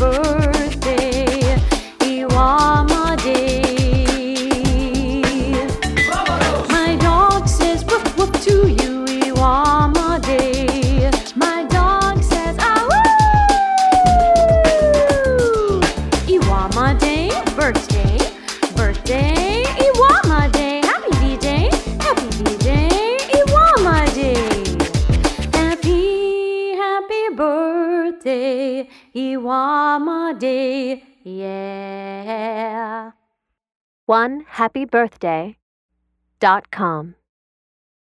birthday, Iwamade. My dog says woof woof to you, Iwamade. My dog says ah woo. Iwamade, birthday, birthday, Iwamade. Happy B-Day, happy B-Day, Iwamade. Happy birthday, Iwamade, yeah. OneHappyBirthday.com